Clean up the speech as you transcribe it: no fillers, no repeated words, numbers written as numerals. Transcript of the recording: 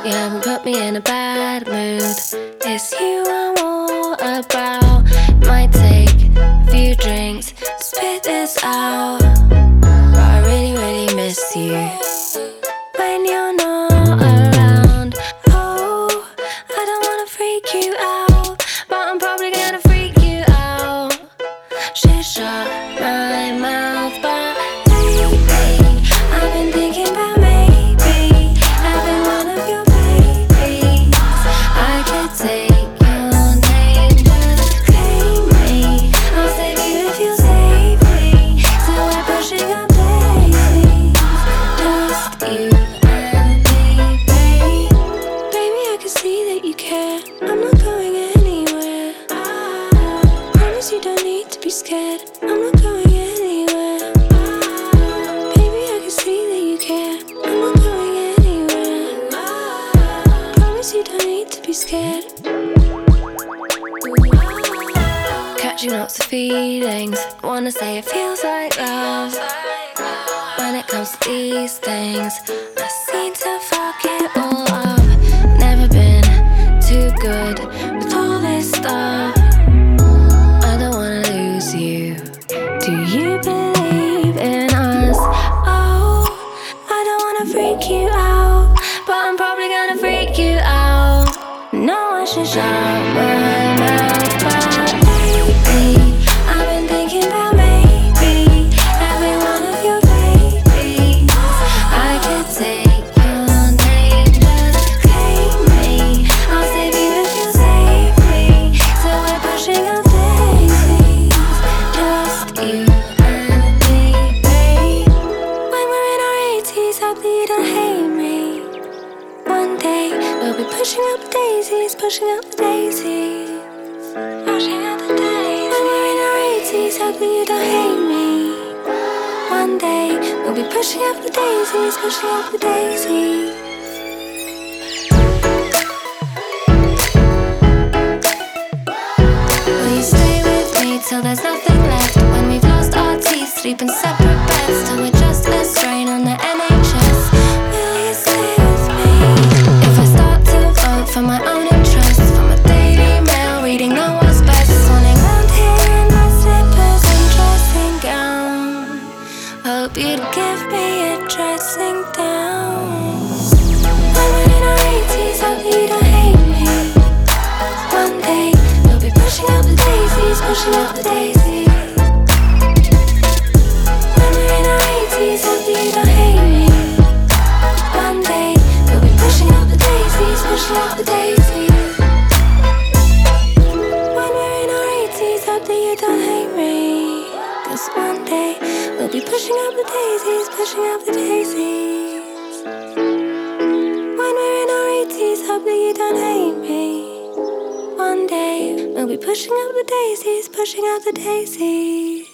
You haven't put me in a bad mood. It's you I'm all about. Might take a few drinks, spit this out. But I really, really miss you when you're not around. Oh, I don't wanna freak you out, but I'm probably gonna freak you out. Should shut my mouth, but lately I've been thinking about maybe having one of your babies. I could take your name, just claim me. I'll save you if you save me. So we're pushing up daisies, just you and me, babe. Baby, I can see that you care. I'm not going anywhere. Promise you don't need to be scared. I'm not going anywhere. Baby, I can see that you care. I'm not going anywhere. Promise you don't need to be scared. Catching lots of feelings. Wanna say it feels like love. When it comes to these things, I seem to fuck it all up. Never been too good with all this stuff. I don't wanna lose you. Do you believe in us? Oh, I don't wanna freak you out, but I'm probably gonna freak you out. No, I should shut my mouth, but lately I've been thinking about maybe having one of your babies. I could take your name, just claim me. I'll save you if you save me. So we're pushing up daisies, just you and me, babe. When we're in our 80s, hope that you don't hate me. One day we'll be pushing up the daisies, pushing up the daisies, pushing up the daisies. When we're in our 80s, hope that you don't hate me. One day we'll be pushing up the daisies, pushing up the daisies. Will you stay with me till there's nothing left? When we've lost our teeth, sleep in separate beds, till we're just a strain on the NHS. Will you stay with me? If I start to vote for my own interests, from a Daily Mail, reading on what's best, swanning round here in my slippers and dressing gown. Hope you'd give me a dressing down. When we're in our 80s, hope you don't hate me. One day we'll be pushing up the daisies, pushing up the daisies. When we're in our 80s, hope you don't hate me. One day we'll be pushing up the daisies, pushing up the daisies. When we're in our 80s, hope that you don't hate me. 'Cause one day we'll be pushing up the daisies, pushing up the daisies. When we're in our 80s, hope that you don't hate me. One day we'll be pushing up the daisies, pushing up the daisies.